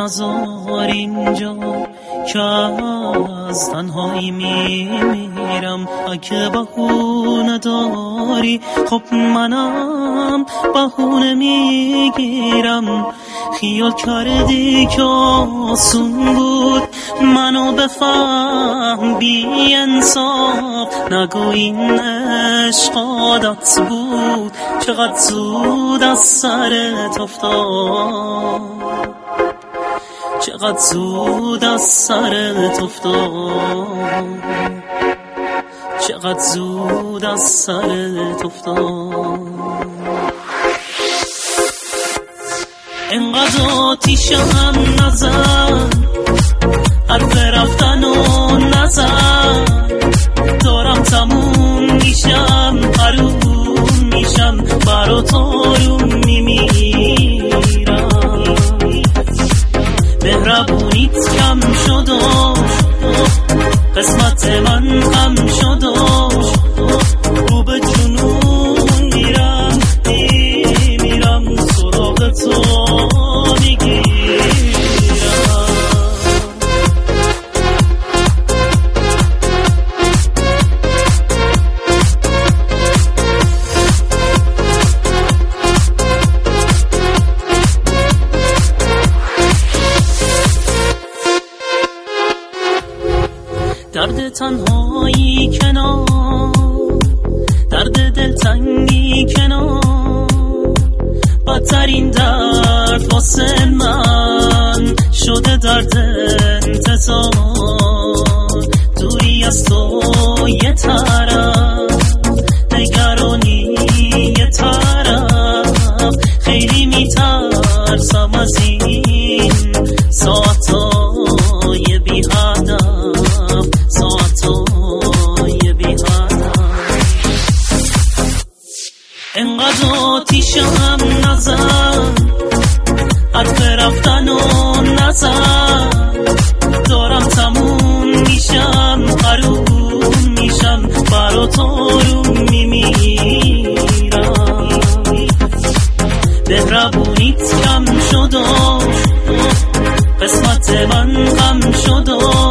نذار اینجا که از تنهایی میمیرم. اگه بهونه داری خب منم بهونه میگیرم. خیال کردی که آسون بود منو بفهم بی انصاف. نگو این عشق عادت بود چقدر زود از سرت افتاد. چقدر زود از سرت افتاد. چقدر زود از سرت افتاد. انقدر آتیشم نزن، حرف رفتن و نزن. دارم تموم میشم، حروم میشم، برا تو میمیرم. مهربونیت کم شد و قسمت من خم شد و رو به جنون میرم میمیرم. سراغ تو میگیرم. درد تنهایی کنار، درد دلتنگی کنار. بدترین درد واسه من شده درد انتظار. دوری از تو یه طرف، نگرانی یه طرف. خیلی میترسم از این ساعتای بی هدف، ساعتای بی هدف. انقدر آتیشم نزن، حرف رفتن و نزن. دارم تموم میشم، حروم میشم، برا تو میمیرم. مهربونیت کم شد و قسمت من غم شد و